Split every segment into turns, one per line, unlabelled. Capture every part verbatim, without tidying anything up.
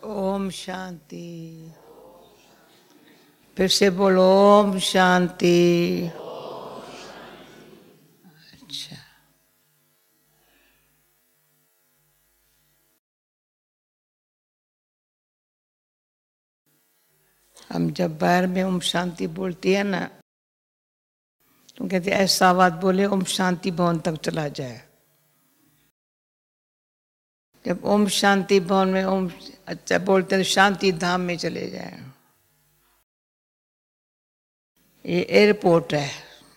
ओम शांति। फिर से बोलो ओम शांति। अच्छा, हम जब बाहर में ओम शांति बोलती है ना, तो कहते ऐसा बात बोले ओम शांति भवन तक चला जाए। जब ओम शांति भवन में ओम अच्छा बोलते हैं तो शांति धाम में चले जाए। ये एयरपोर्ट है,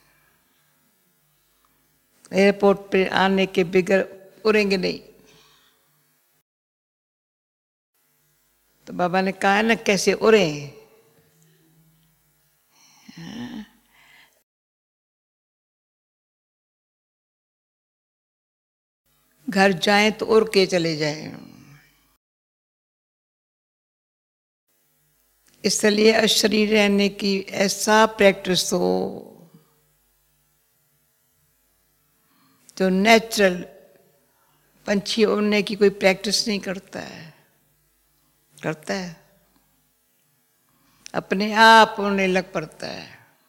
एयरपोर्ट पे आने के बगैर उड़ेंगे नहीं। तो बाबा ने कहा है ना कैसे उड़े। घर जाएं तो उड़ के चले जाएं। इसलिए अशरीर रहने की ऐसा प्रैक्टिस हो जो नेचुरल। पंछी उड़ने की कोई प्रैक्टिस नहीं करता है, करता है अपने आप उड़ने लग पड़ता है।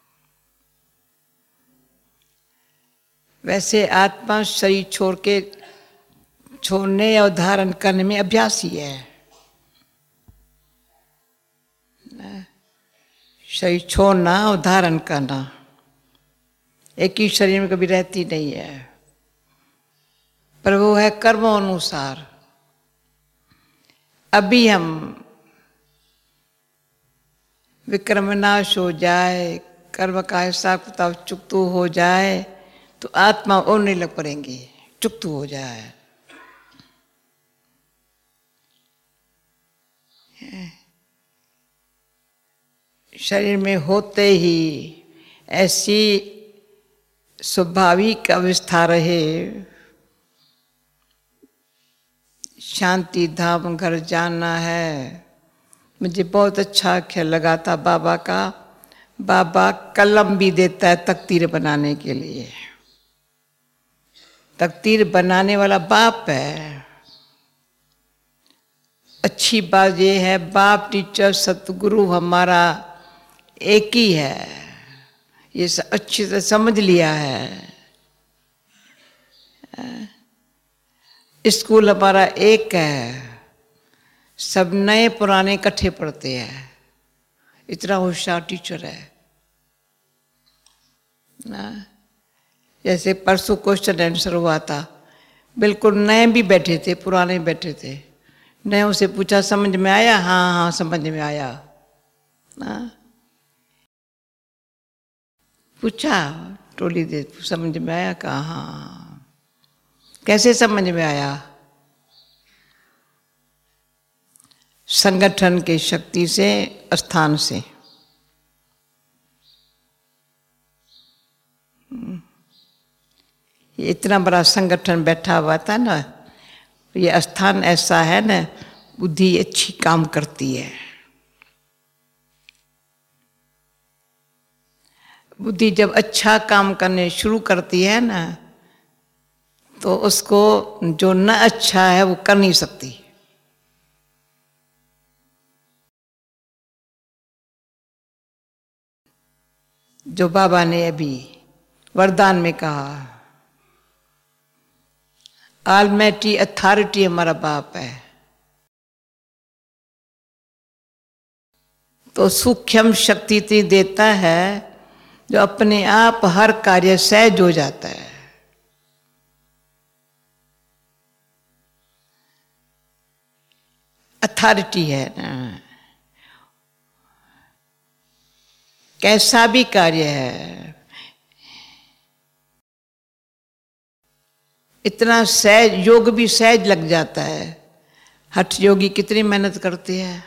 वैसे आत्मा शरीर छोड़ के छोड़ने या धारण करने में अभ्यासी है। शरीर छोड़ना और धारण करना एक ही शरीर में कभी रहती नहीं है, पर वो है कर्मों अनुसार। अभी हम विक्रम नाश हो जाए, कर्म का हिसाब किताब चुकतू हो जाए तो आत्मा उड़ने लग पड़ेंगी, चुकतू हो जाए। शरीर में होते ही ऐसी स्वाभाविक अवस्था रहे, शांति धाम घर जाना है। मुझे बहुत अच्छा ख्याल लगा था बाबा का। बाबा कलम भी देता है तकदीर बनाने के लिए। तकदीर बनाने वाला बाप है। अच्छी बात ये है बाप टीचर सतगुरु हमारा एक ही है, ये अच्छी तरह समझ लिया है। स्कूल हमारा एक है, सब नए पुराने इकट्ठे पढ़ते हैं। इतना होशियार टीचर है ना। जैसे परसों क्वेश्चन आंसर हुआ था, बिल्कुल नए भी बैठे थे पुराने बैठे थे। नए से पूछा समझ में आया? हाँ हाँ समझ में आया ना। पूछा टोली दे समझ में आया? कहा हाँ। कैसे समझ में आया? संगठन के शक्ति से, स्थान से। ये इतना बड़ा संगठन बैठा हुआ था ना, ये स्थान ऐसा है ना, बुद्धि अच्छी काम करती है। बुद्धि जब अच्छा काम करने शुरू करती है ना, तो उसको जो न अच्छा है वो कर नहीं सकती। जो बाबा ने अभी वरदान में कहा, ऑलमाइटी अथॉरिटी हमारा बाप है, तो सूक्ष्म शक्ति इतनी देता है जो अपने आप हर कार्य सहज हो जाता है। अथॉरिटी है ना, कैसा भी कार्य है इतना सहज, योग भी सहज लग जाता है। हठ योगी कितनी मेहनत करते हैं,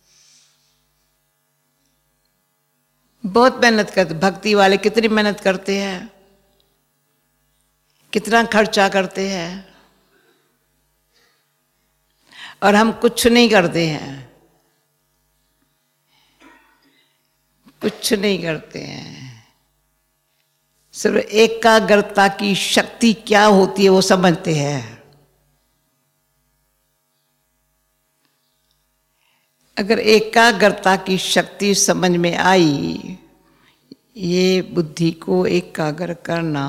बहुत मेहनत करते। भक्ति वाले कितनी मेहनत करते हैं, कितना खर्चा करते हैं, और हम कुछ नहीं करते हैं, कुछ नहीं करते हैं। सिर्फ एकाग्रता की शक्ति क्या होती है वो समझते हैं। अगर एकाग्रता की शक्ति समझ में आई, ये बुद्धि को एकाग्र करना,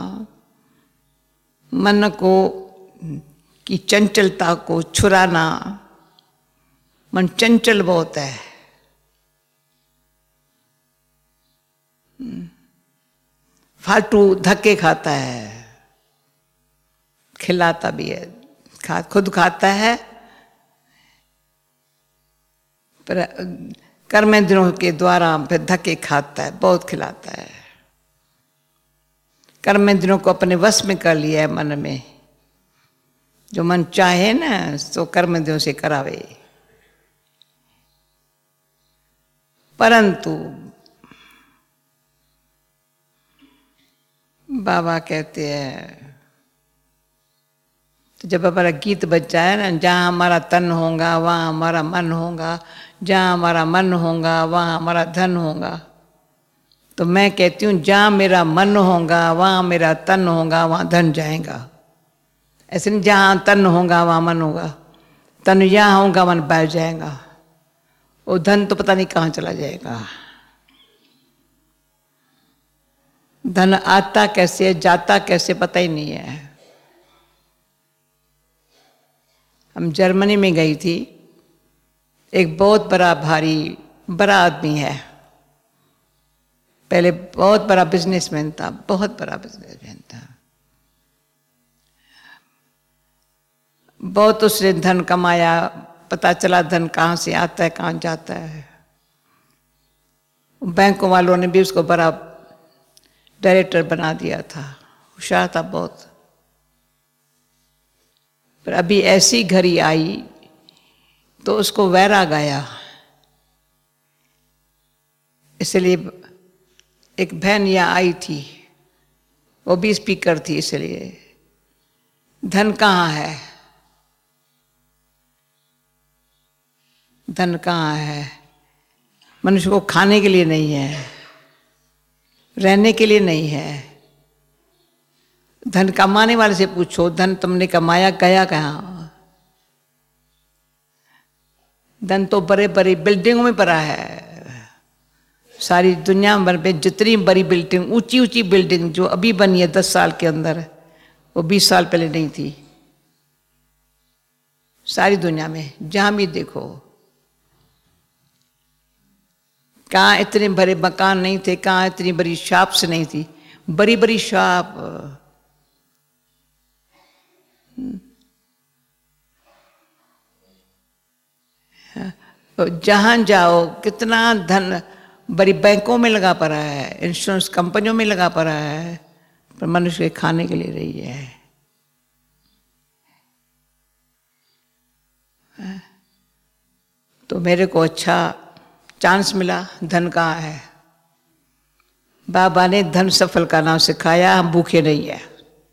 मन को की चंचलता को छुड़ाना। मन चंचल बहुत है, फालतू धक्के खाता है, खिलाता भी है, खा खुद खाता है, पर कर्मेंद्रियों के द्वारा फिर धक्के खाता है, बहुत खिलाता है। कर्मेंद्रियों को अपने वश में कर लिया है मन में, जो मन चाहे ना तो कर्मेंद्रियों से करावे। परंतु बाबा कहते हैं, तो जब हमारा गीत बज जाए ना, जहाँ हमारा तन होगा वहाँ हमारा मन होगा, जहाँ हमारा मन होगा वहाँ हमारा धन होगा। तो मैं कहती हूँ जहाँ मेरा मन होगा वहाँ मेरा तन होगा, वहाँ धन जाएगा। ऐसे नहीं जहाँ तन होगा वहाँ मन होगा, तन यहाँ होगा मन बैठ जाएगा, वो धन तो पता नहीं कहाँ चला जाएगा। धन आता कैसे जाता कैसे पता ही नहीं है। हम जर्मनी में गई थी, एक बहुत बड़ा भारी बड़ा आदमी है, पहले बहुत बड़ा बिजनेसमैन था, बहुत बड़ा बिजनेसमैन था, बहुत उसने धन कमाया, पता चला धन कहाँ से आता है कहाँ जाता है। बैंकों वालों ने भी उसको बड़ा डायरेक्टर बना दिया था, होशियार था बहुत। पर अभी ऐसी घड़ी आई तो उसको वैराग आया, इसलिए एक बहन यहाँ आई थी, वो भी स्पीकर थी, इसलिए धन कहाँ है, धन कहाँ है। मनुष्य को खाने के लिए नहीं है, रहने के लिए नहीं है। धन कमाने वाले से पूछो, धन तुमने कमाया गया कहाँ? धन तो बड़े बड़ी बिल्डिंगों में पड़ा है। सारी दुनिया भर में जितनी बड़ी बिल्डिंग, ऊंची ऊंची बिल्डिंग जो अभी बनी है दस साल के अंदर, वो बीस साल पहले नहीं थी। सारी दुनिया में जहां भी देखो, कहाँ इतने बड़े मकान नहीं थे, कहाँ इतनी बड़ी शॉप्स नहीं थी, बड़ी बड़ी शॉप। जहां जाओ कितना धन बड़ी बैंकों में लगा पड़ा है, इंश्योरेंस कंपनियों में लगा पड़ा है, पर मनुष्य के खाने के लिए रही है। तो मेरे को अच्छा चांस मिला, धन कहाँ है। बाबा ने धन सफल का नाम सिखाया, हम भूखे नहीं है।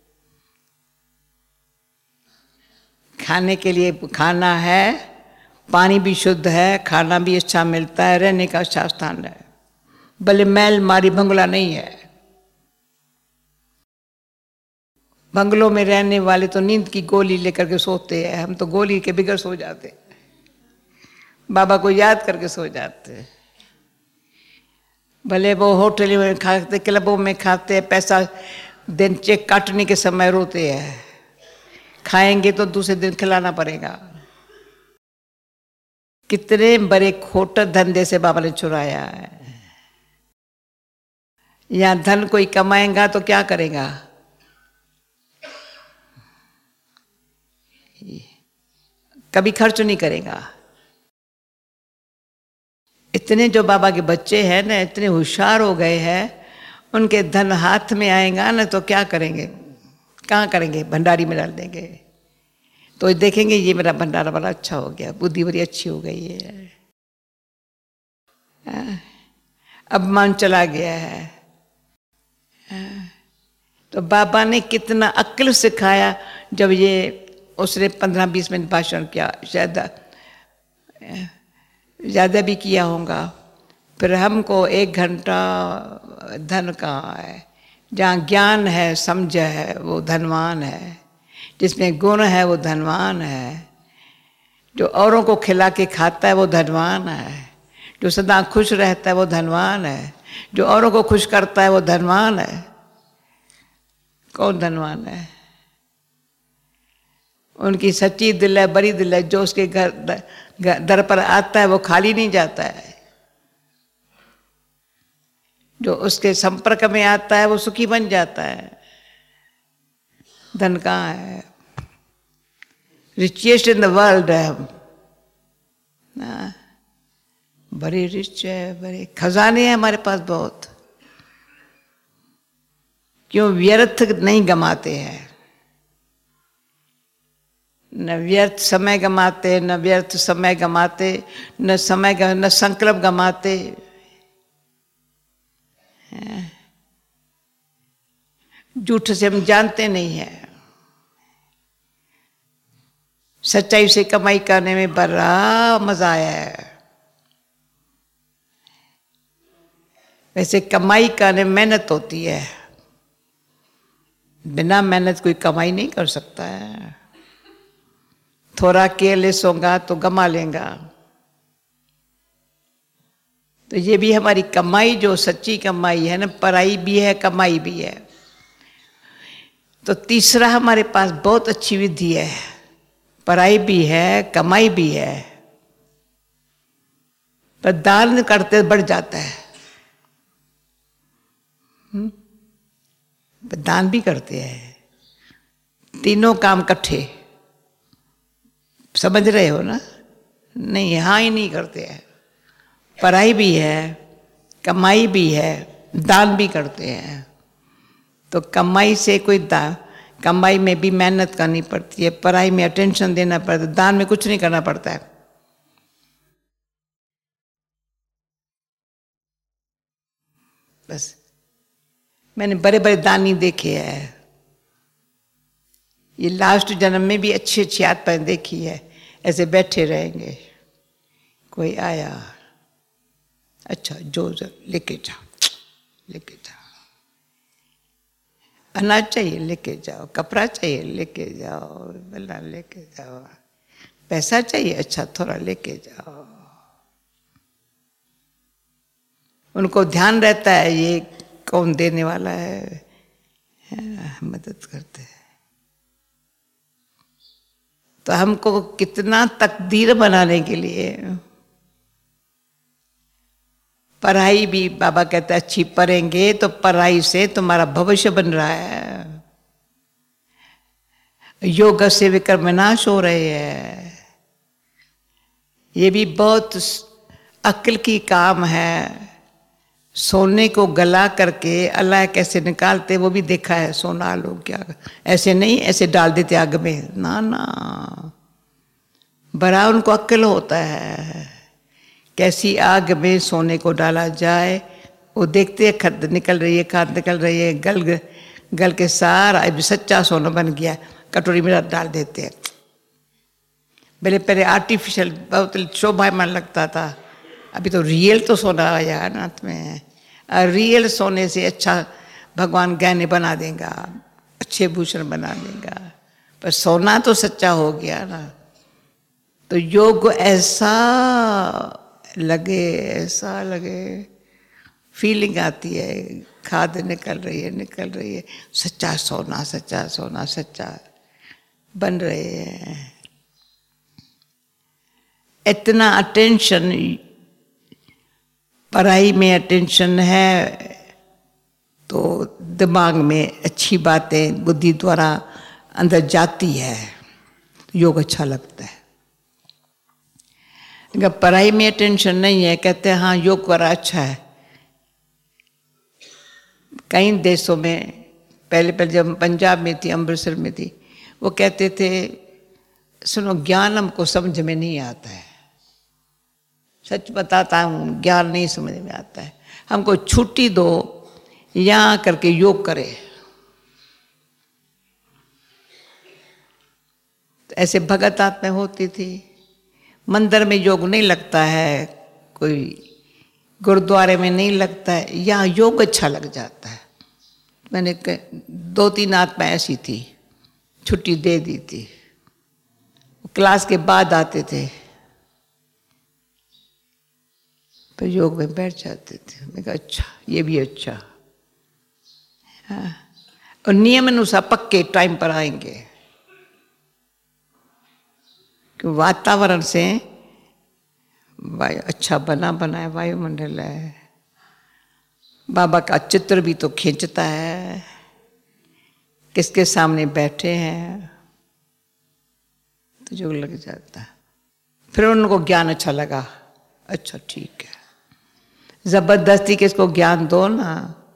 खाने के लिए खाना है, पानी भी शुद्ध है, खाना भी अच्छा मिलता है, रहने का अच्छा स्थान है, भले महल मारी बंगला नहीं है। बंगलों में रहने वाले तो नींद की गोली लेकर के सोते हैं, हम तो गोली के बिगड़ सो जाते, बाबा को याद करके सो जाते। भले वो होटल में खाते, क्लबों में खाते, पैसा दिन चेक काटने के समय रोते हैं, खाएंगे तो दूसरे दिन खिलाना पड़ेगा। कितने बड़े खोटे धंधे से बाबा ने चुराया है। यहाँ धन कोई कमाएगा तो क्या करेगा? कभी खर्च नहीं करेगा। इतने जो बाबा के बच्चे हैं ना, इतने होशियार हो गए हैं, उनके धन हाथ में आएगा ना तो क्या करेंगे? कहाँ करेंगे? भंडारी में डाल देंगे। तो देखेंगे ये मेरा भंडारा बड़ा अच्छा हो गया, बुद्धि बड़ी अच्छी हो गई है, अब मन चला गया है। तो बाबा ने कितना अक्ल सिखाया। जब ये उसने पंद्रह बीस मिनट भाषण किया, शायद ज़्यादा भी किया होगा, फिर हमको एक घंटा धन कहाँ है। जहाँ ज्ञान है, समझ है, वो धनवान है। जिसमें गुण है वो धनवान है। जो औरों को खिला के खाता है वो धनवान है, जो सदा खुश रहता है वो धनवान है, जो औरों को खुश करता है वो धनवान है। कौन धनवान है? उनकी सच्ची दिल है, बड़ी दिल है, जो उसके घर दर पर आता है वो खाली नहीं जाता है, जो उसके संपर्क में आता है वो सुखी बन जाता है। धन कहाँ है? रिचेस्ट इन द वर्ल्ड है हम ना, बड़े रिच है, बड़े खजाने हैं हमारे पास बहुत। क्यों? व्यर्थ नहीं गमाते हैं, न व्यर्थ समय गमाते, न व्यर्थ समय गमाते, न समय न संकल्प गमाते। झूठ से हम जानते नहीं है, सच्चाई से कमाई करने में बड़ा मजा आया है। वैसे कमाई करने में मेहनत होती है, बिना मेहनत कोई कमाई नहीं कर सकता है। थोड़ा केयरलेस होगा तो गमा लेगा। तो ये भी हमारी कमाई, जो सच्ची कमाई है ना, पढ़ाई भी है कमाई भी है। तो तीसरा हमारे पास बहुत अच्छी विधि है, पढ़ाई भी है कमाई भी है, पर दान करते बढ़ जाता है। दान भी करते हैं, तीनों काम इकट्ठे, समझ रहे हो ना? नहीं, हाँ ही नहीं करते हैं। पढ़ाई भी है, कमाई भी है, दान भी करते हैं। तो कमाई से कोई दान, कमाई में भी मेहनत करनी पड़ती है, पढ़ाई में अटेंशन देना पड़ता है, दान में कुछ नहीं करना पड़ता है। बस मैंने बड़े बड़े दानी देखे हैं, ये लास्ट जन्म में भी अच्छी अच्छी आत्माएं देखी है। ऐसे बैठे रहेंगे, कोई आया, अच्छा जो लेके जाओ, लेके जाओ, अनाज चाहिए लेके जाओ, कपड़ा चाहिए लेके जाओ, बल्ला लेके जाओ, पैसा चाहिए, अच्छा थोड़ा लेके जाओ। उनको ध्यान रहता है ये कौन देने वाला है, मदद करते हैं। तो हमको कितना तकदीर बनाने के लिए पढ़ाई भी, बाबा कहते हैं अच्छी पढ़ेंगे तो पढ़ाई से तुम्हारा भविष्य बन रहा है। योग से विकर्म नाश हो रहे हैं। ये भी बहुत अक्ल की काम है। सोने को गला करके अल्लाह कैसे निकालते वो भी देखा है। सोना लोग क्या ऐसे नहीं, ऐसे डाल देते आग में, ना ना, बड़ा उनको अक्ल होता है कैसी आग में सोने को डाला जाए। वो देखते हैं खद निकल रही है, खाद निकल रही है, गल गल के सारा सच्चा सोना बन गया, कटोरी में डाल देते हैं। पहले पहले आर्टिफिशियल बहुत शोभायमान लगता था, अभी तो रियल तो सोना आया है नाथ में। रियल सोने से अच्छा भगवान गहने बना देगा, अच्छे भूषण बना देगा, पर सोना तो सच्चा हो गया ना। तो योग ऐसा लगे, ऐसा लगे, फीलिंग आती है, खाद निकल रही है, निकल रही है, सच्चा सोना, सच्चा सोना, सच्चा बन रहे हैं। इतना अटेंशन, पढ़ाई में अटेंशन है तो दिमाग में अच्छी बातें बुद्धि द्वारा अंदर जाती है, योग अच्छा लगता है। अगर पढ़ाई में अटेंशन नहीं है, कहते हैं हाँ योग करा अच्छा है। कई देशों में, पहले पहले जब पंजाब में थी, अमृतसर में थी, वो कहते थे सुनो ज्ञान हमको समझ में नहीं आता है, सच बताता हूँ ज्ञान नहीं समझ में आता है, हमको छुट्टी दो, यहाँ करके योग करे। तो ऐसे भगत आत्मा होती थी। मंदिर में योग नहीं लगता है, कोई गुरुद्वारे में नहीं लगता है, यहाँ योग अच्छा लग जाता है। मैंने दो तीन आत्मा ऐसी थी, छुट्टी दे दी थी, क्लास के बाद आते थे तो योग में बैठ जाते थे। मैं कहा अच्छा, ये भी अच्छा। हाँ। और नियम अनुसार पक्के टाइम पर आएंगे, कि वातावरण से वायु अच्छा बना बनाया वायुमंडल है। बाबा का चित्र भी तो खींचता है, किसके सामने बैठे हैं, तो जो लग जाता है। फिर उनको ज्ञान अच्छा लगा, अच्छा ठीक है। जबरदस्ती किसको ज्ञान दो ना,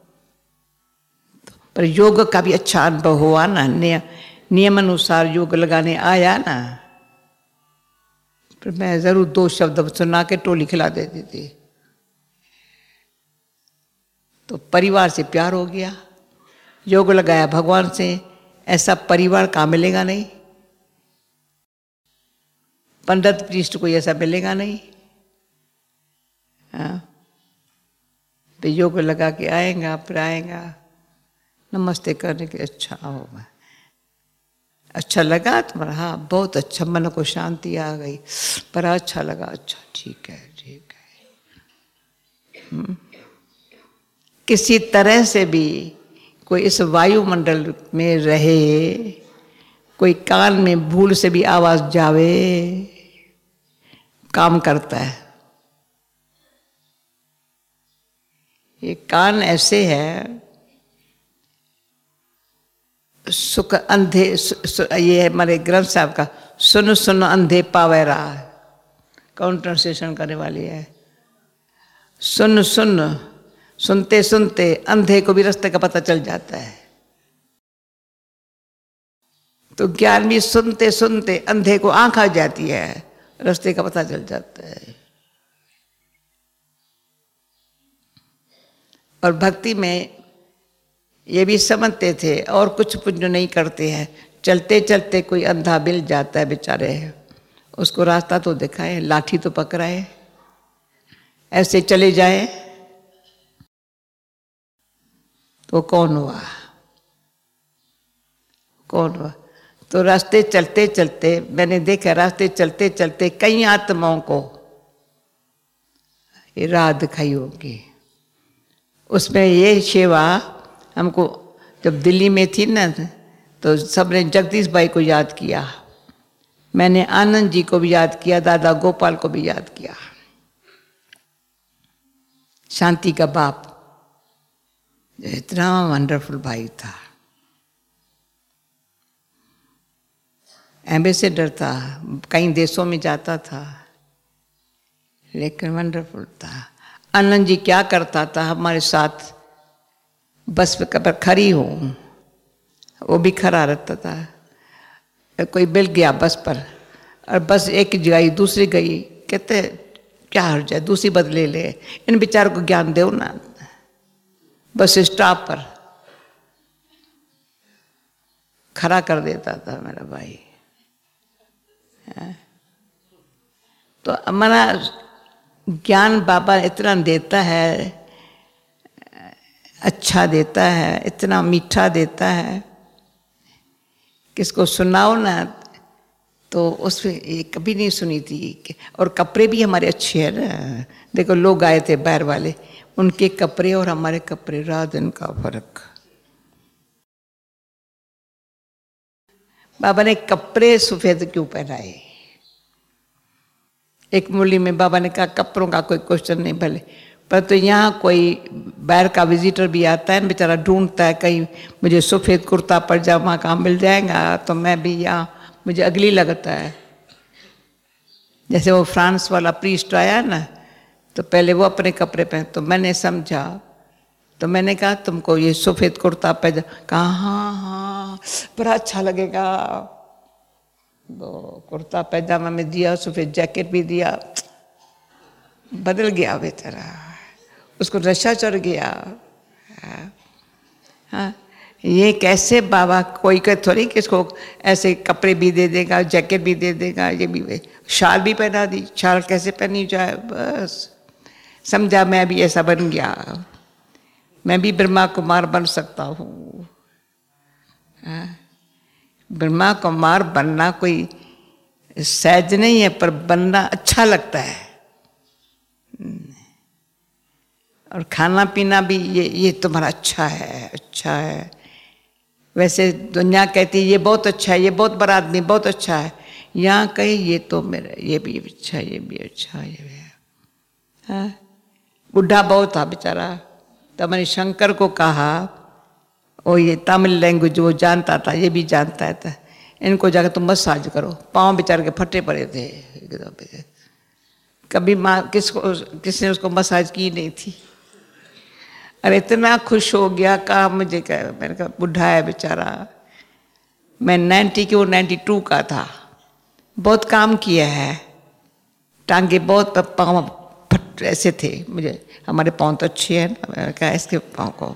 पर योग का भी अच्छा अनुभव हुआ ना, नियम नियम अनुसार योग लगाने आया ना, फिर मैं जरूर दो शब्द सुना के टोली खिला देती थी। तो परिवार से प्यार हो गया, योग लगाया भगवान से, ऐसा परिवार कहाँ मिलेगा नहीं, पंडित पृष्ठ कोई ऐसा मिलेगा नहीं। हाँ, तो योग लगा के आएगा, फिर आएगा नमस्ते करने के, अच्छा हो अच्छा लगा तुम्हारा, हाँ बहुत अच्छा, मन को शांति आ गई, पर अच्छा लगा, अच्छा ठीक है ठीक है। हुँ? किसी तरह से भी कोई इस वायुमंडल में रहे, कोई कान में भूल से भी आवाज जावे, काम करता है। ये कान ऐसे है, सुख अंधे सु, सु, ये है हमारे ग्रंथ साहब का, सुन सुन अंधे पावे रहा, कौन ट्रांसलेशन करने वाली है। सुन सुन, सुनते सुनते अंधे को भी रास्ते का पता चल जाता है। तो ज्ञान भी सुनते सुनते अंधे को आंख आ जाती है, रास्ते का पता चल जाता है। और भक्ति में ये भी समझते थे, और कुछ पुण्य नहीं करते हैं, चलते चलते कोई अंधा मिल जाता है बेचारे, उसको रास्ता तो दिखाए, लाठी तो पकड़ाए, ऐसे चले जाए तो कौन हुआ, कौन हुआ। तो रास्ते चलते चलते मैंने देखा, रास्ते चलते चलते कई आत्माओं को ये राह दिखाई होगी। उसमें ये सेवा हमको, जब दिल्ली में थी ना, तो सबने जगदीश भाई को याद किया, मैंने आनंद जी को भी याद किया, दादा गोपाल को भी याद किया, शांति का बाप, इतना वंडरफुल भाई था, एम्बेसडर था, कई देशों में जाता था, लेकिन वंडरफुल था। आनंद जी क्या करता था हमारे साथ, बस पर खड़ी हूँ, वो भी खड़ा रहता था। कोई मिल गया बस पर, और बस एक गई दूसरी गई, कहते क्या हर्ज है, दूसरी बदले ले, इन बेचारों को ज्ञान दो ना। बस स्टॉप पर खड़ा कर देता था मेरा भाई। तो हमारा ज्ञान बाबा इतना देता है, अच्छा देता है, इतना मीठा देता है, किसको सुनाओ ना तो उसमें ये कभी नहीं सुनी थी। और कपड़े भी हमारे अच्छे हैं ना, देखो लोग आए थे बाहर वाले, उनके कपड़े और हमारे कपड़े, रात दिन का फर्क। बाबा ने कपड़े सफेद क्यों पहनाए, एक मुरली में बाबा ने कहा कपड़ों का कोई क्वेश्चन नहीं भले, पर तो यहाँ कोई बाहर का विजिटर भी आता है, बेचारा ढूंढता है कहीं मुझे सफ़ेद कुर्ता पजामा कहाँ मिल जाएगा, तो मैं भी यहाँ, मुझे अगली लगता है। जैसे वो फ्रांस वाला प्रीस्ट आया ना, तो पहले वो अपने कपड़े पहन, तो मैंने समझा, तो मैंने कहा तुमको ये सफ़ेद कुर्ता पजामा, कहा हाँ हाँ बड़ा अच्छा लगेगा। वो कुर्ता पैजामा में दिया, सफ़ेद जैकेट भी दिया, बदल गया बेचारा, उसको नशा चढ़ गया। हाँ, ये कैसे बाबा, कोई कोई थोड़ी किसको ऐसे कपड़े भी दे देगा, जैकेट भी दे देगा, ये भी, शाल भी पहना दी, शाल कैसे पहनी जाए, बस समझा मैं भी ऐसा बन गया, मैं भी ब्रह्मा कुमार बन सकता हूँ। ब्रह्मा कुमार बनना कोई सहज नहीं है, पर बनना अच्छा लगता है। और खाना पीना भी ये ये तुम्हारा अच्छा है, अच्छा है। वैसे दुनिया कहती है ये बहुत अच्छा है, ये बहुत बड़ा आदमी, बहुत अच्छा है। यहाँ कहे ये तो मेरा, ये भी अच्छा, ये भी अच्छा, ये भी है। हाँ? बुढ़ा बहुत था बेचारा, तब मैंने शंकर को कहा, ओ ये तमिल लैंग्वेज वो जानता था, ये भी जानता था, इनको जाकर तुम मसाज करो। पाँव बेचारे के फटे पड़े थे एकदम। कभी माँ किसको किसने उसको मसाज की नहीं थी। अरे इतना खुश हो गया, कहा मुझे कहा, मैंने कहा बुढ़ा है बेचारा। मैं नाइन्टी के वो नाइन्टी टू का था, बहुत काम किया है, टांगे बहुत, पाँव फट ऐसे थे मुझे, हमारे पाँव तो अच्छे हैं ना, मैंने कहा इसके पाँव को।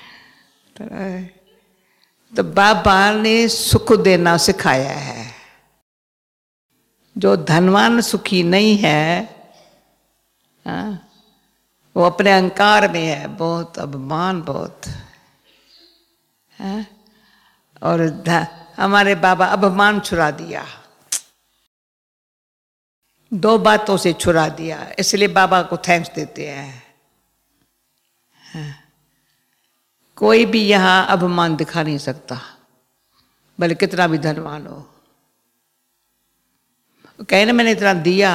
तो बाबा ने सुख देना सिखाया है। जो धनवान सुखी नहीं है, हाँ, वो अपने अहंकार में है, बहुत अभिमान बहुत है। और हमारे बाबा अभिमान छुड़ा दिया, दो बातों से छुड़ा दिया, इसलिए बाबा को थैंक्स देते हैं। हाँ। कोई भी यहाँ अभिमान दिखा नहीं सकता, भले कितना भी धनवान हो। कहे ना मैंने इतना दिया,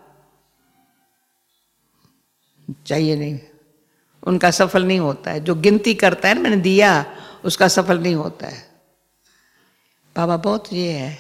चाहिए नहीं, उनका सफल नहीं होता है। जो गिनती करता है ना मैंने दिया, उसका सफल नहीं होता है। बाबा बहुत ये है।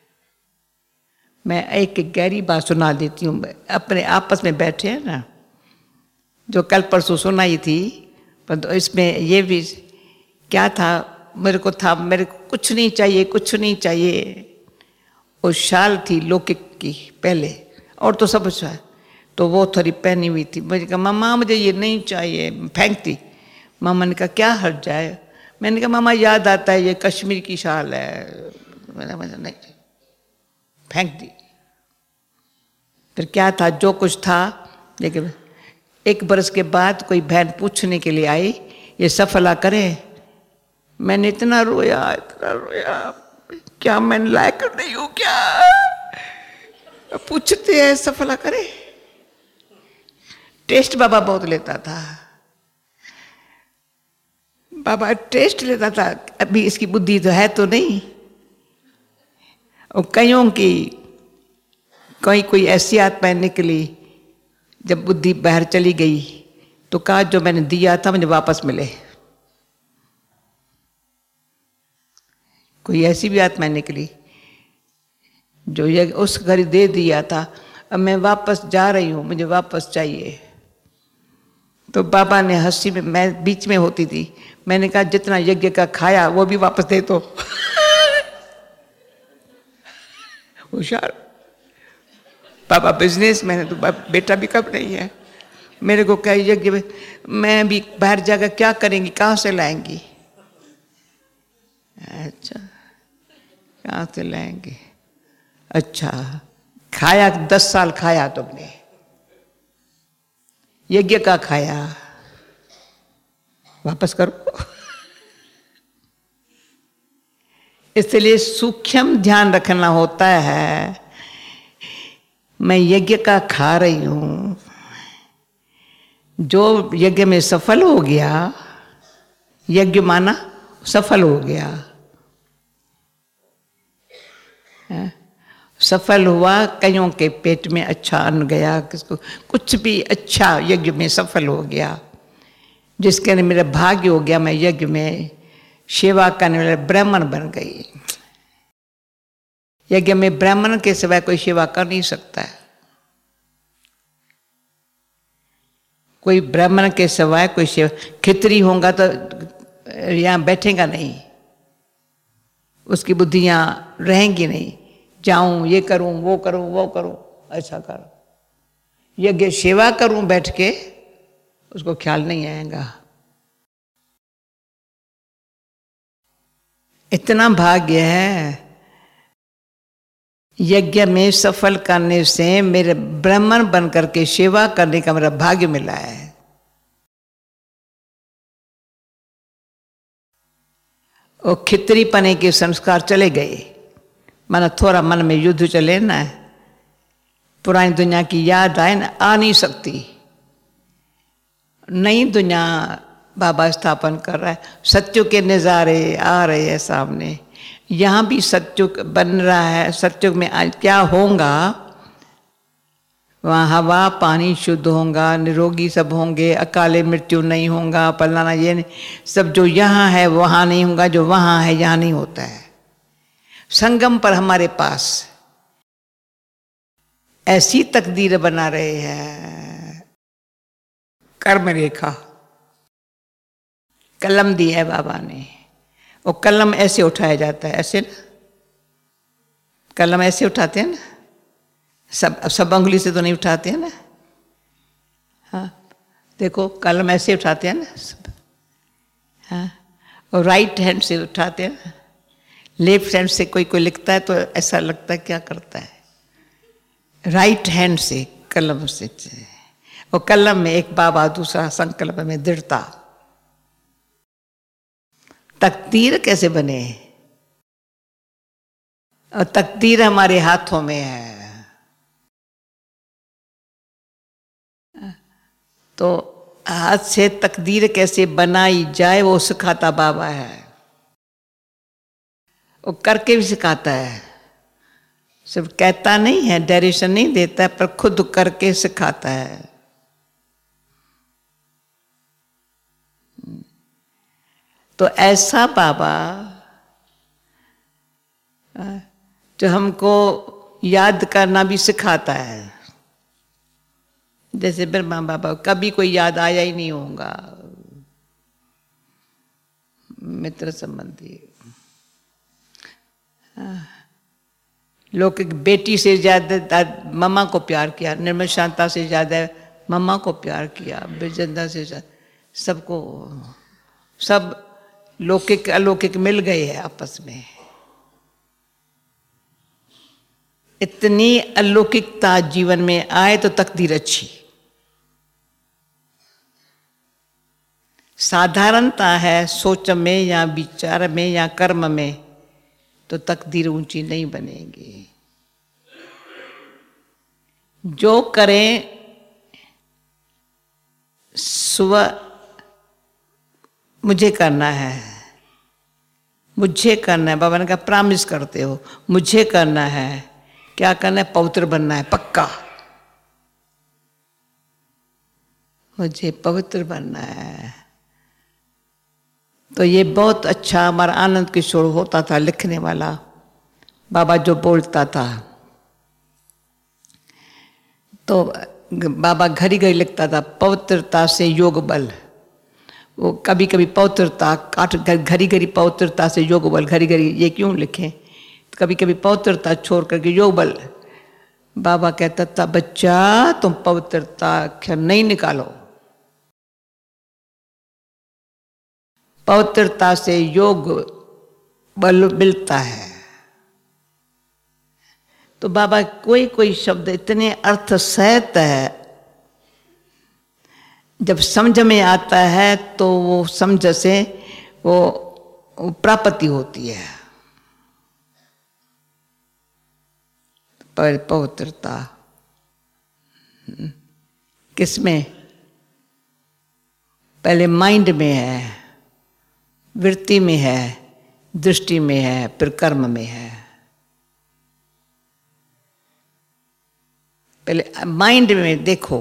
मैं एक गहरी बात सुना देती हूँ, अपने आपस में बैठे हैं ना, जो कल परसों सुनाई थी, पर तो इसमें ये भी क्या था, मेरे को था मेरे को कुछ नहीं चाहिए, कुछ नहीं चाहिए। वो शाल थी लौकिक की पहले, और तो सब अच्छा है, तो वो थोड़ी पहनी हुई थी। मुझे कहा मामा मुझे ये नहीं चाहिए, फेंकती। मामा ने कहा क्या हट जाए। मैंने कहा मामा याद आता है ये कश्मीर की शाल है। मैंने मुझे नहीं, फेंक दी। फिर क्या था, जो कुछ था। लेकिन एक बरस के बाद कोई बहन पूछने के लिए आई, ये सफला करे। मैंने इतना रोया, इतना रोया, क्या मैं लायक नहीं हूं क्या? पूछते हैं सफला करे। टेस्ट बाबा बहुत लेता था, बाबा टेस्ट लेता था। अभी इसकी बुद्धि तो है तो नहीं। और कईयों की कोई कोई ऐसी आत्माएं निकली, जब बुद्धि बाहर चली गई तो कहा जो मैंने दिया था मुझे वापस मिले। कोई ऐसी भी आत्माएं निकली जो ये उस घर दे दिया था, अब मैं वापस जा रही हूं, मुझे वापस चाहिए। तो बाबा ने हंसी में, मैं बीच में होती थी, मैंने कहा जितना यज्ञ का खाया वो भी वापस दे दो। होशियार बाबा बिजनेस मैंने तो बेटा भी कब नहीं है। मेरे को क्या यज्ञ में, मैं भी बाहर जाकर क्या करेंगी, कहाँ से लाएंगी? अच्छा कहाँ से लाएंगे? अच्छा खाया, दस साल खाया तुमने, यज्ञ का खाया, वापस करो। इसलिए सूक्ष्म ध्यान रखना होता है। मैं यज्ञ का खा रही हूं, जो यज्ञ में सफल हो गया, यज्ञ माना सफल हो गया, है? सफल हुआ, कईयों के पेट में अच्छा अन्न गया, किसको कुछ भी अच्छा यज्ञ में सफल हो गया। जिसके लिए मेरा भाग्य हो गया, मैं यज्ञ में सेवा करने वाले ब्राह्मण बन गई। यज्ञ में ब्राह्मण के सिवाय कोई सेवा कर नहीं सकता है। कोई ब्राह्मण के सिवाय कोई सेवा, खितरी होगा तो यहाँ बैठेगा नहीं, उसकी बुद्धि यहाँ रहेंगी नहीं। जाऊं ये करूं, वो करूं, वो करूं, ऐसा करूं। यज्ञ सेवा करूं बैठ के, उसको ख्याल नहीं आएगा। इतना भाग्य है, यज्ञ में सफल करने से मेरे ब्राह्मण बन करके सेवा करने का मेरा भाग्य मिला है। और खितरी पने के संस्कार चले गए, माना थोड़ा मन में युद्ध चले ना, पुरानी दुनिया की याद आए ना, आ नहीं सकती। नई दुनिया बाबा स्थापन कर रहा है, सत्युग के नज़ारे आ रहे हैं सामने। यहाँ भी सत्युग बन रहा है। सत्युग में आज क्या होगा, वहाँ हवा पानी शुद्ध होगा, निरोगी सब होंगे, अकाले मृत्यु नहीं होगा, फलाना ये नहीं, सब जो यहाँ है वहाँ नहीं होगा, जो वहाँ है यहाँ नहीं होता है। संगम पर हमारे पास ऐसी तकदीर बना रहे हैं। कर्म रेखा कलम दी है बाबा ने, वो कलम ऐसे उठाया जाता है, ऐसे ना, कलम ऐसे उठाते हैं ना, सब सब अंगुली से तो नहीं उठाते हैं ना। हाँ देखो कलम ऐसे उठाते हैं ना सब। हाँ और राइट हैंड से उठाते हैं ना, लेफ्ट हैंड से कोई कोई लिखता है तो ऐसा लगता है क्या करता है, राइट हैंड से कलम से। वो कलम में एक बाबा, दूसरा संकल्प में दृढ़ता। तकदीर कैसे बने, और तकदीर हमारे हाथों में है। तो हाथ से तकदीर कैसे बनाई जाए वो सिखाता बाबा है। वो करके भी सिखाता है, सिर्फ कहता नहीं है, डायरेक्शन नहीं देता, पर खुद करके सिखाता है। तो ऐसा बाबा जो हमको याद करना भी सिखाता है। जैसे ब्रह्मा बाबा कभी कोई याद आया ही नहीं होगा, मित्र संबंधी। लोग बेटी से ज्यादा मम्मा को प्यार किया, निर्मल शांता से ज्यादा मम्मा को प्यार किया, बिरजंदा से सबको, सब लौकिक अलौकिक मिल गए हैं आपस में। इतनी अलौकिकता जीवन में आए तो तकदीर अच्छी। साधारणता है सोच में या विचार में या कर्म में, तो तकदीर ऊंची नहीं बनेगी। जो करें स्व मुझे करना है, मुझे करना है। बाबा ने कहा प्रॉमिस करते हो, मुझे करना है। क्या करना है, पवित्र बनना है, पक्का मुझे पवित्र बनना है। तो ये बहुत अच्छा हमारा आनंद किशोर होता था लिखने वाला, बाबा जो बोलता था तो बाबा घड़ी घड़ी लिखता था, पवित्रता से योग बल। वो कभी कभी पवित्रता काट, घड़ी घड़ी पवित्रता से योग बल, घड़ी घड़ी ये क्यों लिखें, कभी कभी पवित्रता छोड़ करके योग बल। बाबा कहता था बच्चा तुम पवित्रता अक्षर नहीं निकालो, पवित्रता से योग बल मिलता है। तो बाबा कोई कोई शब्द इतने अर्थ सहत है, जब समझ में आता है तो वो समझ से वो प्राप्ति होती है। पर पवित्रता किसमें, पहले माइंड में है, वृत्ति में है, दृष्टि में है, फिर कर्म में है। पहले माइंड में देखो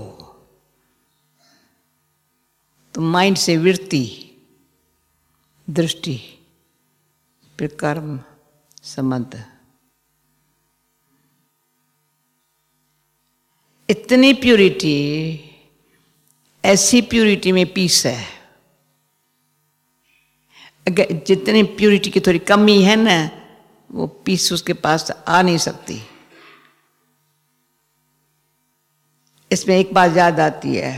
तो माइंड से वृत्ति, दृष्टि, फिर कर्म, संबंध। इतनी प्यूरिटी, ऐसी प्यूरिटी में पीस है। अगर जितनी प्यूरिटी की थोड़ी कमी है ना, वो पीस उसके पास आ नहीं सकती। इसमें एक बात याद आती है,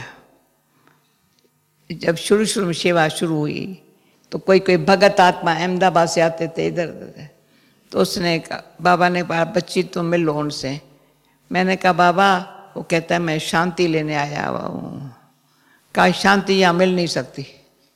जब शुरू शुरू में सेवा शुरू हुई तो कोई कोई भगत आत्मा अहमदाबाद से आते थे इधर, तो उसने कहा, बाबा ने कहा बच्ची तुम मिल लो उनसे। मैंने कहा बाबा, वो कहता है मैं शांति लेने आया हुआ हूँ। कहा शांति यहाँ मिल नहीं सकती।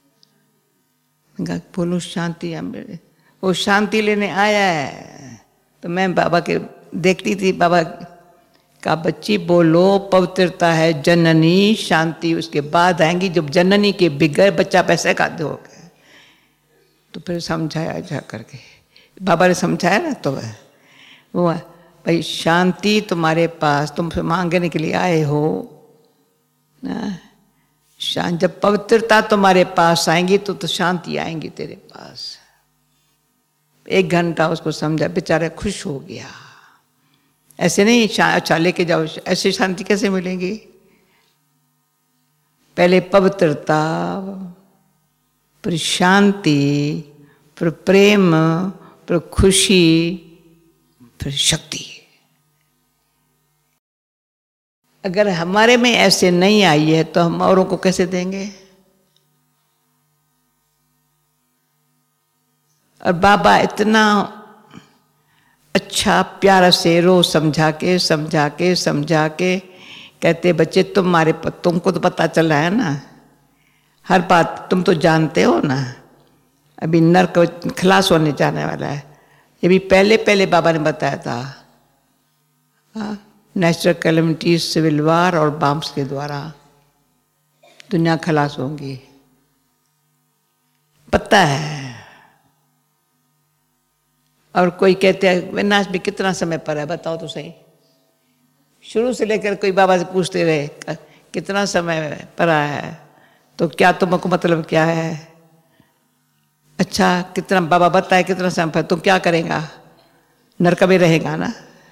बोलो शांति यहाँ मिल, वो शांति लेने आया है, तो मैं बाबा के देखती थी, बाबा का बच्ची बोलो पवित्रता है जननी शांति, उसके बाद आएंगी जब जननी के बिगड़ बच्चा पैसे का दोगे। तो फिर समझाया जा करके बाबा ने समझाया ना, तो वो भाई शांति तुम्हारे पास, तुम मांगने के लिए आए हो ना, शांत जब पवित्रता तुम्हारे पास आएंगी तो तो शांति आएंगी तेरे पास। एक घंटा उसको समझा, बेचारा खुश हो गया। ऐसे नहीं अच्छा लेके जाओ, ऐसी शांति कैसे मिलेगी? पहले पवित्रता, फिर शांति, फिर प्रेम, फिर खुशी, फिर शक्ति। अगर हमारे में ऐसे नहीं आई है तो हम औरों को कैसे देंगे? और बाबा इतना अच्छा प्यारा से रोज समझा के समझा के समझा के कहते, बच्चे तुम्हारे तुमको तो पता चल रहा है ना, हर बात तुम तो जानते हो ना, अभी नर्क खलास होने जाने वाला है। ये भी पहले पहले बाबा ने बताया था, नेचुरल कैलेमिटीज, सिविल वार और बम्स के द्वारा दुनिया खलास होंगी, पता है। और कोई कहते हैं विनाश भी कितना समय पर है, बताओ तो सही। शुरू से लेकर कोई बाबा से पूछते रहे कितना समय पर है, तो क्या तुमको मतलब क्या है? अच्छा कितना बाबा बताए कितना समय पर, तुम क्या करेगा? नरक में रहेगा ना।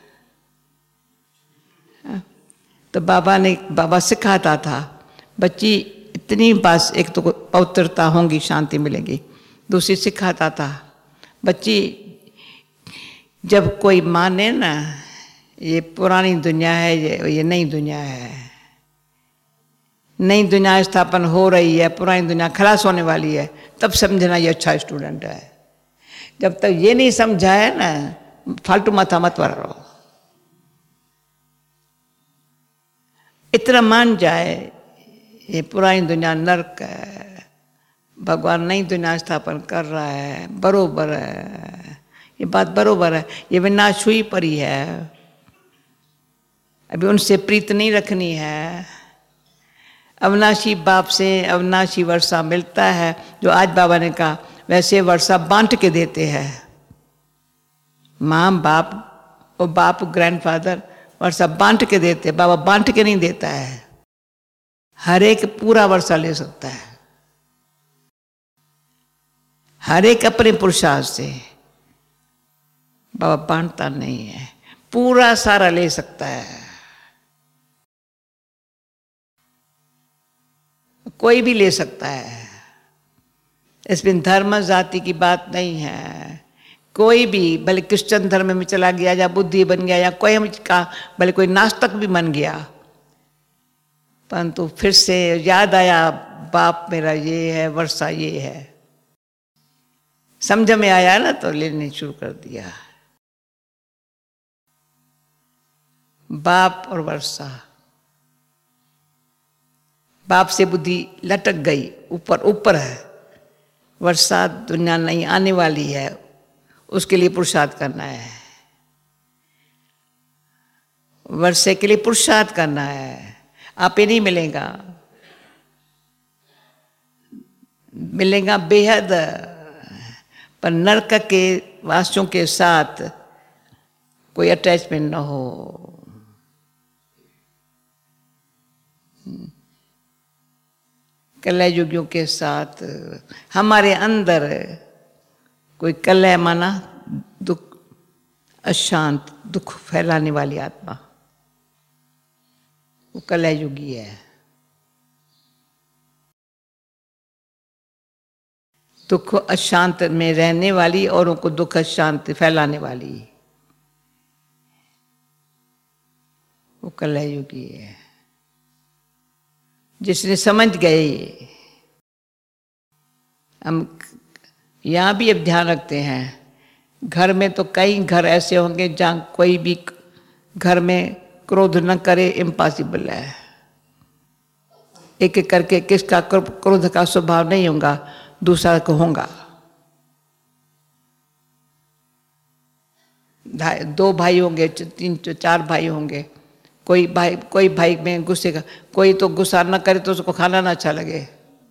तो बाबा ने बाबा सिखाता था, बच्ची इतनी बात, एक तो पवित्रता होंगी शांति मिलेगी, दूसरी सिखाता था बच्ची जब कोई माने ना ये पुरानी दुनिया है, ये ये नई दुनिया है, नई दुनिया स्थापन हो रही है, पुरानी दुनिया खलास होने वाली है, तब समझना ये अच्छा स्टूडेंट है। जब तक ये नहीं समझा है ना, फालतू माथा मत वालो। इतना मान जाए ये पुरानी दुनिया नरक है, भगवान नई दुनिया स्थापन कर रहा है, बरोबर है, ये बात बरोबर है, ये विनाश हुई पड़ी है, अभी उनसे प्रीत नहीं रखनी है। अविनाशी बाप से अविनाशी वर्षा मिलता है, जो आज बाबा ने कहा वैसे वर्षा बांट के देते हैं। माँ बाप और बाप ग्रैंडफादर वर्षा बांट के देते, बाबा बांट के नहीं देता है, हर एक पूरा वर्षा ले सकता है, हर एक अपने पुरुषार्थ से। बाबा बांटता नहीं है, पूरा सारा ले सकता है, कोई भी ले सकता है। इसमें धर्म जाति की बात नहीं है, कोई भी, भले क्रिश्चियन धर्म में चला गया या बुद्धि बन गया या कोई का, भले कोई नास्तिक भी बन गया, परंतु फिर से याद आया बाप मेरा ये है, वर्षा ये है, समझ में आया ना, तो लेने शुरू कर दिया। बाप और वर्षा, बाप से बुद्धि लटक गई, ऊपर ऊपर है, वर्षा दुनिया नहीं आने वाली है, उसके लिए पुरुषार्थ करना है, वर्षे के लिए पुरुषार्थ करना है। आप ही नहीं मिलेगा, मिलेगा बेहद, पर नरक के वासियों के साथ कोई अटैचमेंट न हो। कलह युगियों के साथ हमारे अंदर कोई कलह माना दुख, अशांत, दुख फैलाने वाली आत्मा, वो कलह युगी है। दुख अशांत में रहने वाली, औरों को दुख अशांत फैलाने वाली, वो कलह युगी है। जिसने समझ गए, हम यहाँ भी अब ध्यान रखते हैं, घर में तो कई घर ऐसे होंगे जहाँ कोई भी घर में क्रोध न करे, इम्पॉसिबल है। एक एक करके किसका क्रोध का स्वभाव नहीं होगा, दूसरा को होगा। दो भाई होंगे, तीन चार भाई होंगे, कोई भाई कोई भाई में गुस्से का, कोई तो गुस्सा न करे तो उसको खाना ना अच्छा लगे।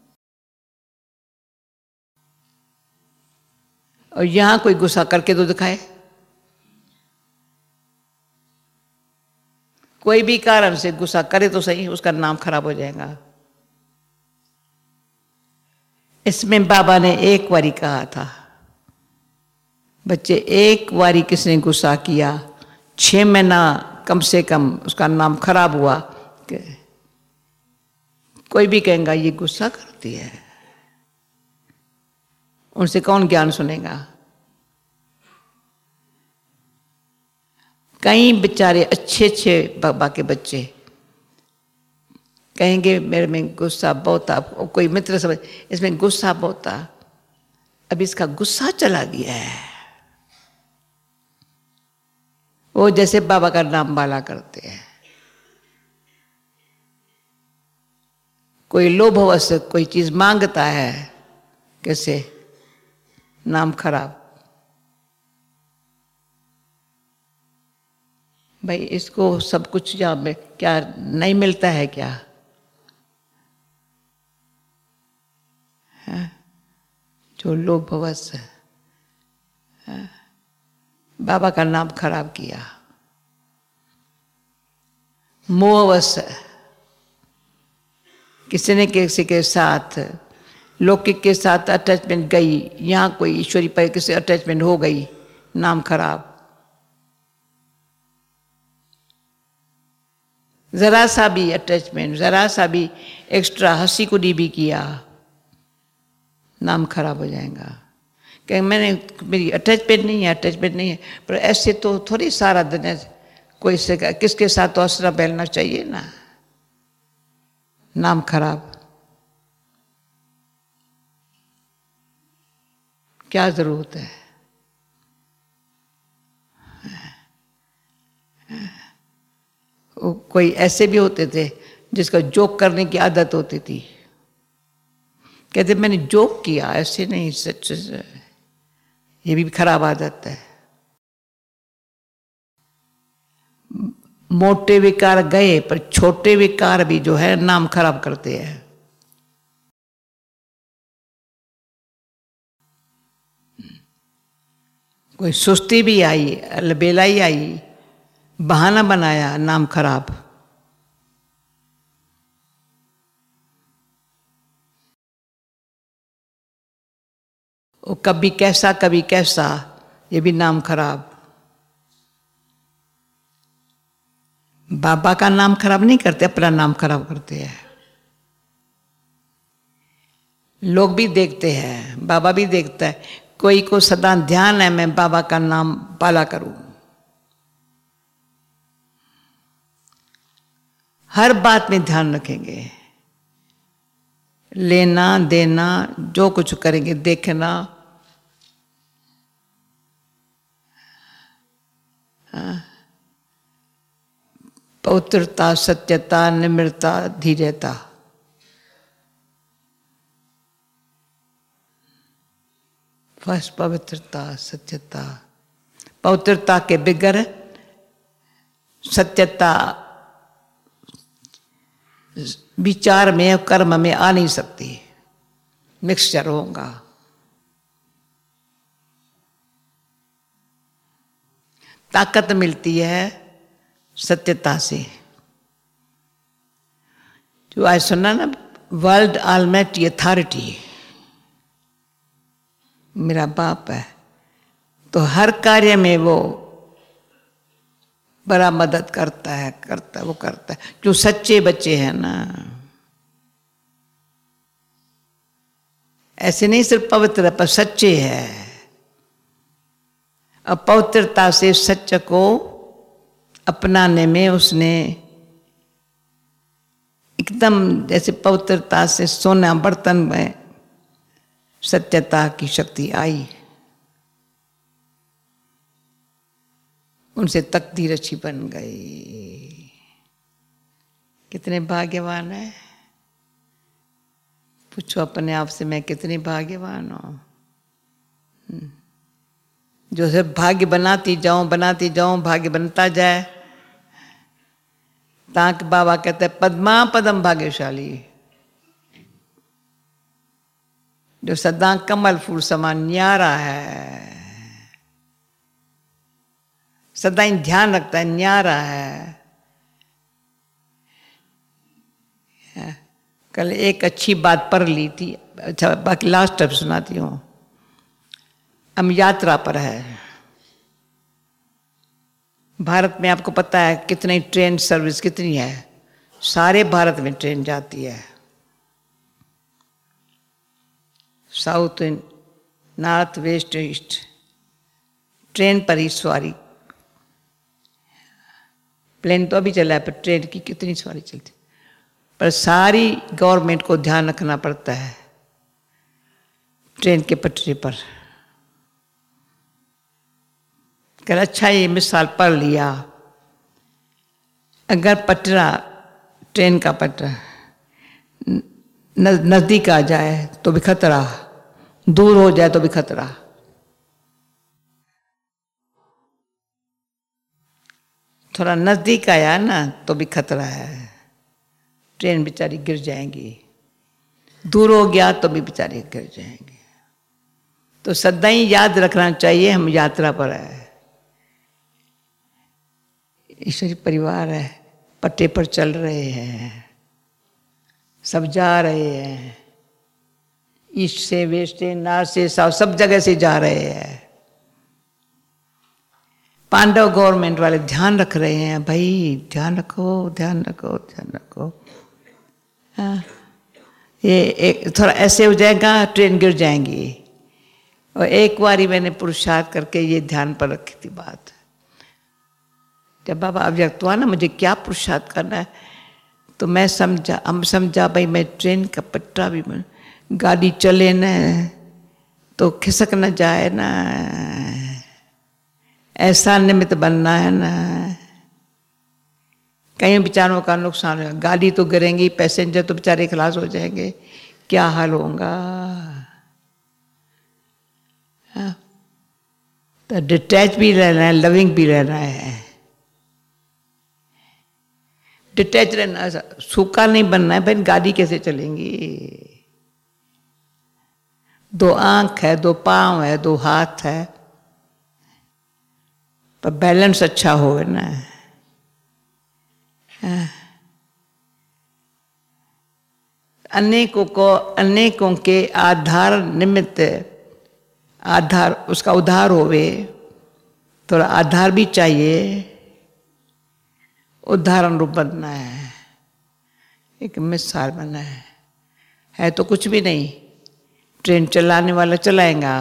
और यहां कोई गुस्सा करके तो दिखाए, कोई भी कारण से गुस्सा करे तो सही, उसका नाम खराब हो जाएगा। इसमें बाबा ने एक बारी कहा था, बच्चे एक बारी किसने गुस्सा किया, छह महीना कम से कम उसका नाम खराब हुआ। कि कोई भी कहेगा ये गुस्सा करती है, उनसे कौन ज्ञान सुनेगा। कई बेचारे अच्छे अच्छे बाबा के बच्चे कहेंगे मेरे में गुस्सा बहुत था, कोई मित्र समझ इसमें गुस्सा बहुत था, अब इसका गुस्सा चला गया है। वो जैसे बाबा का नाम बाला करते हैं। कोई लोभवश कोई चीज मांगता है, कैसे नाम खराब, भाई इसको सब कुछ यहाँ में क्या नहीं मिलता है क्या? है? जो लोभवश है, बाबा का नाम खराब किया। मोहवश किसी ने किसी के साथ लौकिक के साथ अटैचमेंट गई, यहाँ कोई ईश्वरी पर किसी अटैचमेंट हो गई, नाम खराब। जरा सा भी अटैचमेंट, जरा सा भी एक्स्ट्रा हंसी कुड़ी भी किया, नाम खराब हो जाएगा। कि मैंने मेरी अटैचमेंट नहीं है, अटैचमेंट नहीं है, पर ऐसे तो थोड़ी सारा दिन है, कोई से किसके साथ तो असरा बहलना चाहिए ना, नाम खराब। क्या जरूरत है? कोई ऐसे भी होते थे जिसका जोक करने की आदत होती थी, कहते मैंने जोक किया, ऐसे नहीं, सच ये भी खराब आदत है। मोटे विकार गए, पर छोटे विकार भी जो है नाम खराब करते हैं। कोई सुस्ती भी आई, अलबेलाई आई, बहाना बनाया, नाम खराब। वो कभी कैसा कभी कैसा, ये भी नाम खराब। बाबा का नाम खराब नहीं करते, अपना नाम खराब करते हैं। लोग भी देखते हैं, बाबा भी देखता है, कोई को सदा ध्यान है मैं बाबा का नाम पाला करूं, हर बात में ध्यान रखेंगे, लेना देना जो कुछ करेंगे देखना, पवित्रता, सत्यता, निम्रता, धीरता। फर्स्ट पवित्रता, सत्यता। पवित्रता के बगैर सत्यता विचार में और कर्म में आ नहीं सकती, मिक्सचर होगा। ताकत मिलती है सत्यता से। जो आज सुना ना, वर्ल्ड ऑलमाइटी अथॉरिटी मेरा बाप है, तो हर कार्य में वो बड़ा मदद करता है, करता है वो करता है, जो सच्चे बच्चे हैं ना। ऐसे नहीं सिर्फ पवित्र पर सच्चे हैं। अब पवित्रता से सत्य को अपनाने में उसने एकदम जैसे पवित्रता से सोना बर्तन में सत्यता की शक्ति आई, उनसे तकदीर अच्छी बन गई। कितने भाग्यवान है, पूछो अपने आप से, मैं कितनी भाग्यवान हूं। जो सिर्फ भाग्य बनाती जाऊं बनाती जाऊं भाग्य बनता जाए। ताक बाबा कहते हैं पद्मा पदम भाग्यशाली, जो सदा कमल फूल समान न्यारा है, सदा ही ध्यान रखता है, न्यारा है। कल एक अच्छी बात पढ़ ली थी, अच्छा बाकी लास्ट अब सुनाती हूँ। हम यात्रा पर है। भारत में आपको पता है कितनी ट्रेन सर्विस कितनी है, सारे भारत में ट्रेन जाती है, south north west east, train पर ही सवारी। प्लेन तो अभी चला है पर ट्रेन की कितनी सवारी चलती, पर सारी गवर्नमेंट को ध्यान रखना पड़ता है ट्रेन के पटरी पर। कल अच्छा ये मिसाल पढ़ लिया, अगर पटरा ट्रेन का पटरा नजदीक आ जाए तो भी खतरा, दूर हो जाए तो भी खतरा। थोड़ा नजदीक आया ना तो भी खतरा है, ट्रेन बेचारी गिर जाएंगी, दूर हो गया तो भी बेचारी गिर जाएंगी। तो सदा ही याद रखना चाहिए हम यात्रा पर है, ईश्वरी परिवार है, पट्टे पर चल रहे हैं, सब जा रहे हैं, ईस्ट से वेस्ट से नॉर्थ से साउथ सब जगह से जा रहे हैं। पांडव गवर्नमेंट वाले ध्यान रख रहे हैं, भाई ध्यान रखो ध्यान रखो ध्यान रखो। हाँ, ये एक थोड़ा ऐसे हो जाएगा ट्रेन गिर जाएंगी। और एक बार ही मैंने पुरुषार्थ करके ये ध्यान पर रखी थी बात, जब बाबा अव्यक्त हुआ ना मुझे क्या पुरुषार्थ करना है, तो मैं समझा, हम समझा भाई मैं ट्रेन का पट्टा भी, गाड़ी चले न तो खिसक न जाए ना, ऐसा निमित्त बनना है ना, कई बेचारों का नुकसान होगा, गाड़ी तो गिरेंगी, पैसेंजर तो बेचारे खलास हो जाएंगे, क्या हाल होगा। हाँ, तो डिटैच भी रहना है, लविंग भी रहना है। डिटैच रहना, सूखा नहीं बनना है भाई, गाड़ी कैसे चलेंगी। दो आंख है, दो पांव है, दो हाथ है, पर बैलेंस अच्छा हो ना। अनेकों को अनेकों के आधार निमित्त, आधार उसका उद्धार होवे, थोड़ा आधार भी चाहिए, उदाहरण रूप बनना है, एक मिसाल बनना है। है तो कुछ भी नहीं, ट्रेन चलाने वाला चलाएगा,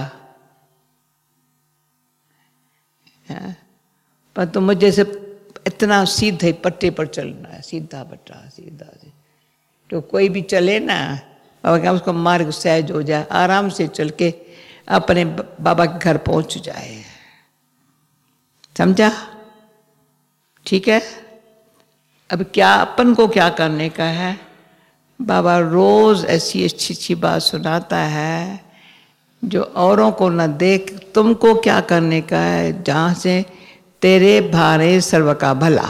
पर तो मुझे से इतना सीधे पट्टे पर चलना है, सीधा पट्टा सीधा से, तो कोई भी चले ना बाबा क्या उसको मार्ग सहज हो जाए, आराम से चल के अपने बाबा के घर पहुंच जाए। समझा? ठीक है। अब क्या अपन को क्या करने का है, बाबा रोज ऐसी अच्छी अच्छी बात सुनाता है जो औरों को न देख, तुमको क्या करने का है, जहां से तेरे भारे सर्व का भला,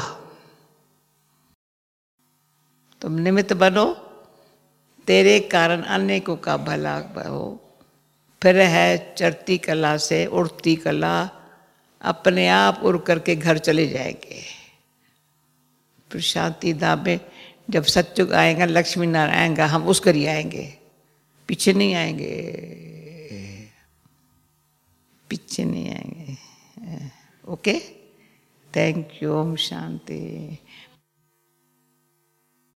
तुम निमित्त बनो, तेरे कारण अनेकों का भला हो। फिर है चढ़ती कला से उड़ती कला, अपने आप उड़ करके घर चले जाएंगे। फिर शांति धाम में जब सत्युग आएगा, लक्ष्मी नारायण आएगा, हम उस कर ही आएंगे, पीछे नहीं आएंगे, पीछे नहीं आएंगे। Okay, thank you. Om Shanti.